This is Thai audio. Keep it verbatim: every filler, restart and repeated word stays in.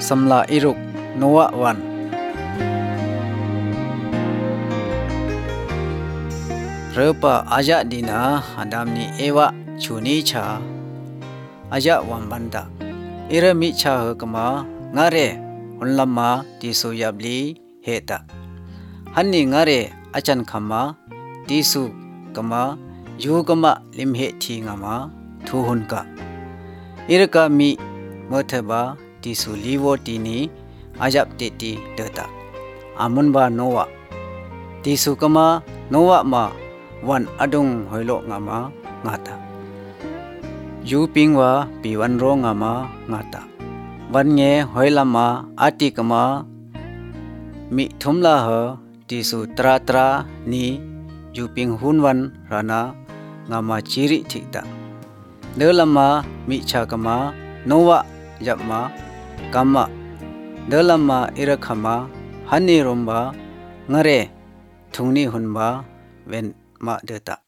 สำลาอิรุกโนวะวันเรปะอาจาดีนาอันดามนีเอวะชูนีชาอาจาวันบันดาเอระมิชาเฮกมางาเรอุนลามาติสุยับลีเฮตาฮันนี่งาเรอาจันขมาติสุกมายูกมาลิมเฮทีงามาทูหุนกะเอระกามีเมเทบาติสุลีโวตีนีอาจับเตตีเดตาอามุนบาโนวะติสุกมาโนวะมาวันอดุงหอยโลงามางาตายูปิงวาปีวันโรงามางาตาวันเงหอยลามาอาติกมามิทุมลาเหติสุตราตรานียูปิงหุนวันรานางามาจิริทิตาเดลามามิชากมาโนวะยับมากามะเดลามาอิระขมาฮันนีรมบางะเรทุงนีหุนบาเวนมาเดตา